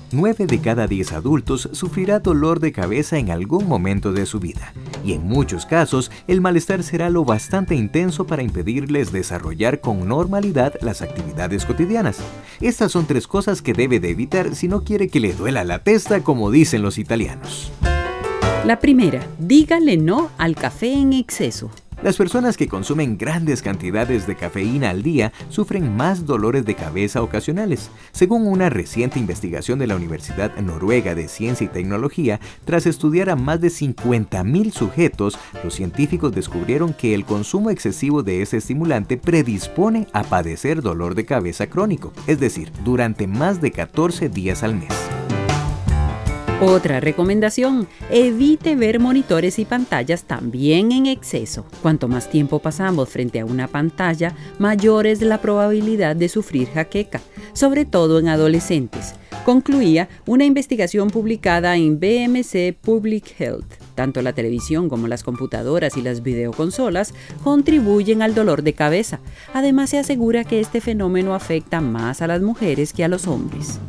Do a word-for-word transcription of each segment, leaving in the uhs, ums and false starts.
nueve de cada diez adultos sufrirá dolor de cabeza en algún momento de su vida, y en muchos casos el malestar será lo bastante intenso para impedirles desarrollar con normalidad las actividades cotidianas. Estas son tres cosas que debe de evitar si no quiere que le duela la testa, como dicen los italianos. La primera, dígale no al café en exceso. Las personas que consumen grandes cantidades de cafeína al día sufren más dolores de cabeza ocasionales. Según una reciente investigación de la Universidad Noruega de Ciencia y Tecnología, tras estudiar a más de cincuenta mil sujetos, los científicos descubrieron que el consumo excesivo de ese estimulante predispone a padecer dolor de cabeza crónico, es decir, durante más de catorce días al mes. Otra recomendación, evite ver monitores y pantallas también en exceso. Cuanto más tiempo pasamos frente a una pantalla, mayor es la probabilidad de sufrir jaqueca, sobre todo en adolescentes, concluía una investigación publicada en B M C Public Health. Tanto la televisión como las computadoras y las videoconsolas contribuyen al dolor de cabeza. Además, se asegura que este fenómeno afecta más a las mujeres que a los hombres.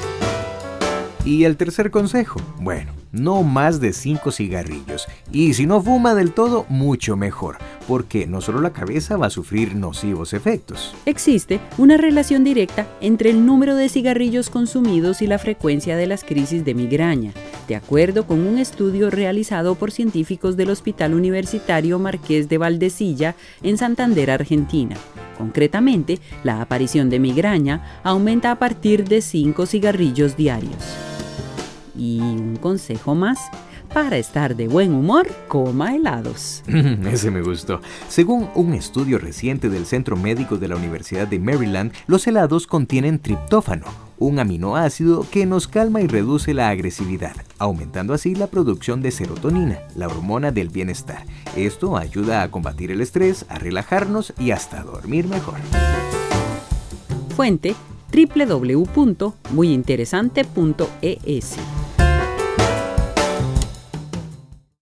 Y el tercer consejo, bueno, no más de cinco cigarrillos. Y si no fuma del todo, mucho mejor, porque no solo la cabeza va a sufrir nocivos efectos. Existe una relación directa entre el número de cigarrillos consumidos y la frecuencia de las crisis de migraña, de acuerdo con un estudio realizado por científicos del Hospital Universitario Marqués de Valdecilla en Santander, Argentina. Concretamente, la aparición de migraña aumenta a partir de cinco cigarrillos diarios. Y un consejo más, para estar de buen humor, coma helados. Ese me gustó. Según un estudio reciente del Centro Médico de la Universidad de Maryland, los helados contienen triptófano, un aminoácido que nos calma y reduce la agresividad, aumentando así la producción de serotonina, la hormona del bienestar. Esto ayuda a combatir el estrés, a relajarnos y hasta dormir mejor. Fuente: doble u doble u doble u punto muy interesante punto e s.